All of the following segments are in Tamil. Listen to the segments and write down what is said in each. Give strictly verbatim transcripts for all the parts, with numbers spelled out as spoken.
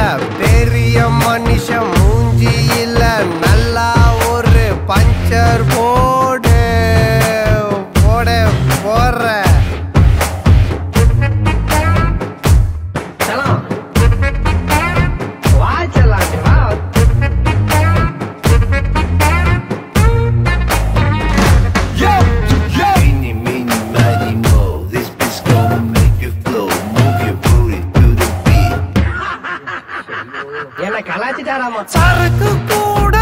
பெரிய மனுஷன் மூஞ்சியில நல்லா ஒரு பஞ்சர் போடு போட போற சரக்கு கூட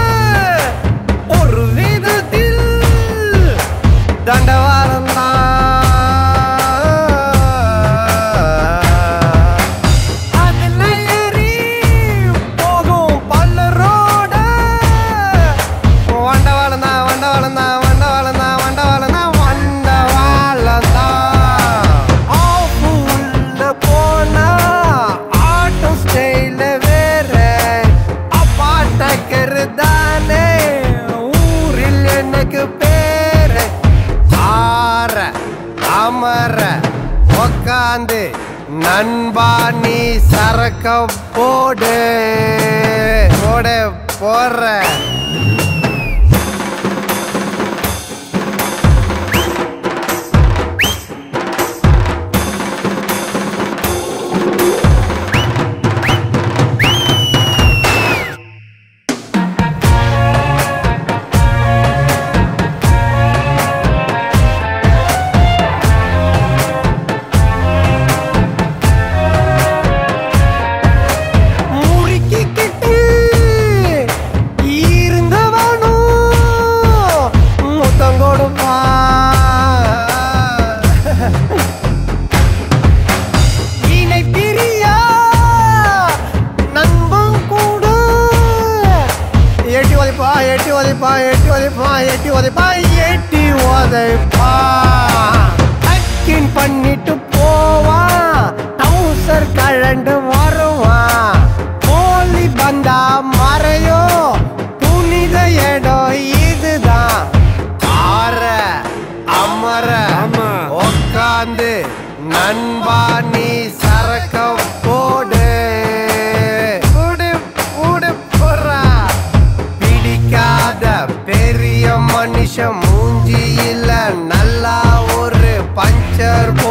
ஒரு விதத்தில் தண்டவாளம் அதில் ஏறி போகும் பல்லரோட வண்டவாளம் தான் வண்டவாளம் தான் வண்டவாளம் தான் வண்டவாளம் தான் வண்டவாளம் தான் ஆஃபுல்ல போனா ஆட்டோ ஸ்டைல தானே ஊரில் எனக்கு பேரு ஆற அமர உக்காந்து நண்பா நீ சரக்க போடு போட போற எட்டி உதைப்பா எட்டி உதைப்பா எட்டி உதைப்பா எட்டி உதைப்பா டக்கின் பண்ணிட்டு போவான் டவுசர் கழண்டு வருவான் போலி பந்தா மறையோ புனித இடம் இதுதான் ஆற அமர உக்காந்து நண்பா நீ சரக்க போடு பெரிய மனுஷன் மூஞ்சியில நல்லா ஒரு பஞ்சர்